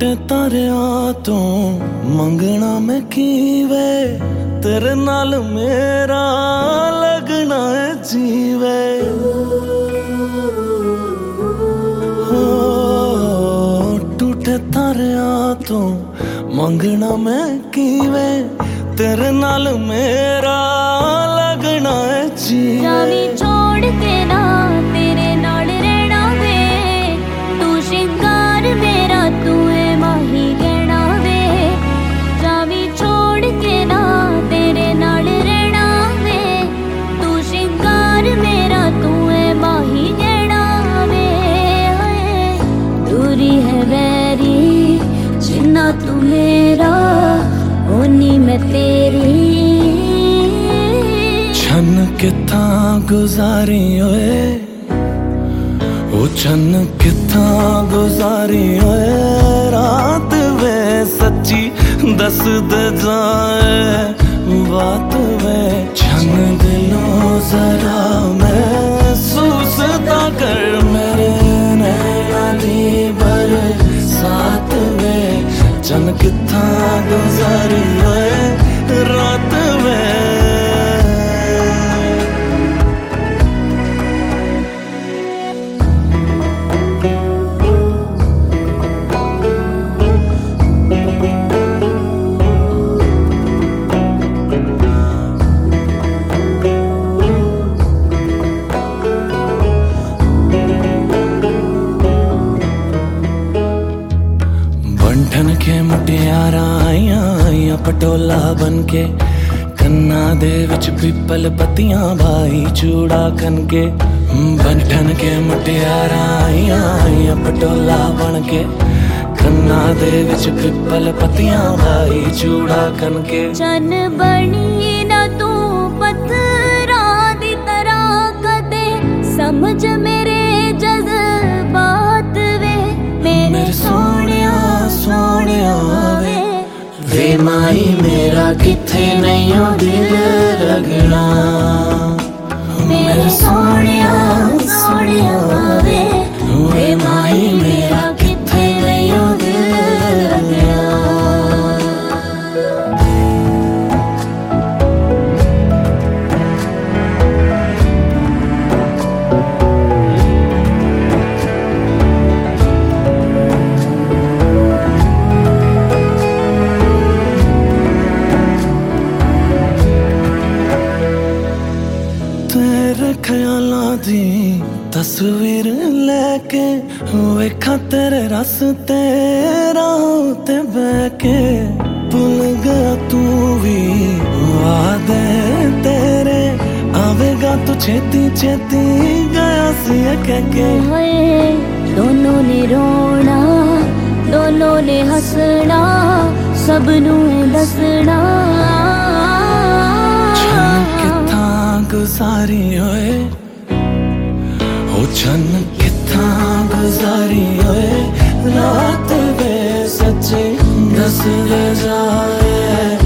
टूटे तारियां तो मंगना मैं कीवे, तेरे नाल मेरा लगना है जीवे। हो टूटे तारियां तो मंगना मैं कीवे, तेरे नाल मेरा लगना है जीवे। जावी छोड़ के ना तेरे नाल रहना वे, तू शिंगार मेरा तू है माही गहना वे। जावी छोड़ के ना तेरे नाल रहना वे, तू शिंगार मेरा तू है माही गहना वे। दूरी है वैरी जिन्ना तू मेरा, होनी मैं तेरी। छन किथा गुजारी ओए, ओ छन किथा गुजारी ओए, रात वे सच्ची दस दे जाए बात वे। छन दिलों जरा महसूस ता कर मेरे नैना दी बरसात वे। छन किथा गुजारी ओए रात वे। बंठन के मुटियारा आइया पटोला बनके, कन्ना दे विच पिपल पत्तियां भाई चूड़ा कनके। बंठन के मुटियारा आइया पटोला बनके, कन्ना दे विच पिपल पत्तियां भाई चूड़ा कनके। चन बनी ना तू पत्थरा दी तरह कदे, समझ मेरे जज्बात वे। मेरे सोनिया सोनिया वे, वे माई मेरा किथे नहीं हो दिल लगना। मेरे सोनिया सोनिया वे, वे माई मेरा किथे नहीं हो दिल लगना। तेरे ख्यालां दी तस्वीर लेके, वेखा तेरे रस्ते राहों ते बैके। भुल गया तू भी वादे तेरे, आवेगा तू छेती छेती गया सी कहके। दोनों ने रोना दोनों ने हंसना, सबनू दसना। गुजारी होए ओ छन किथा गुजारी होए, रात वे सच्ची दस दे जाए